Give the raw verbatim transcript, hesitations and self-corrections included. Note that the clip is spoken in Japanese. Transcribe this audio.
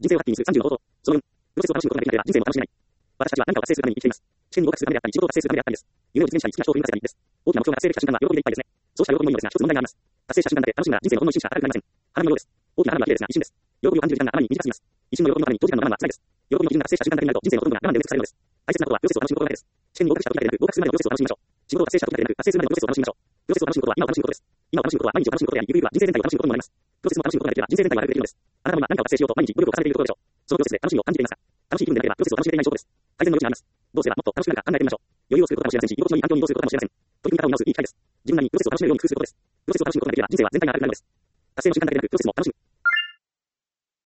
人生をハッピーにするさんじゅうの方法。そのよん、プロセスを楽しむことができなければ人生を楽しめない。私たちは何かを達成するために生きています。試験に合格するためであったり、仕事を達成するためであったりです。夢を実現したり、好きな人を振り向かせたりです。大きな目標が達成できた瞬間は喜びでいっぱいですね。そうした喜びもいいのですが、一つ問題があります。達成した瞬間だけ楽しみなら人生のほんの一瞬しか与えられません。花のようです。大きな花火は綺麗ですが、一瞬です。喜びを感じる時間があまりに短すぎます。一瞬の喜びのために長時間の我慢は辛いです。喜びの基準が達成した瞬間だけになると、人生のほとんどが我慢で埋め尽くされるのです。大切なことはプロセスを楽しむことだけです。試験に合格した時だけでなく、合格するまでのプロセスを楽しみましょう。仕事を達成した時だけでなく、達成するまでのプロセスを楽しみましょう。プロセスを楽しむことは今を楽しむことです。今を楽しむことは毎日を楽しむことであり、ゆくゆくは人生全体を楽しむことにもなります。プロセスも楽しむことができれば人生全体が楽できるのです。あなたも今何かを達成しようと毎日努力を重ねているところでしょう。そのプロセスで楽しみを感じていますか？楽しい気分でなければプロセスを楽しめていない証拠です。改善の余地があります。どうすればもっと楽しくなるか考えてみましょう。余裕を作ることかもしれませんし、居心地のいい環境に移動することかもしれません。取り組み方を見直すいい機会です。自分なりにプロセスを楽しめるように工夫することです。プロセスを楽しむことができれば人生は全体が楽になるのです。達成の瞬間だけでなく、プロセスも楽しむ。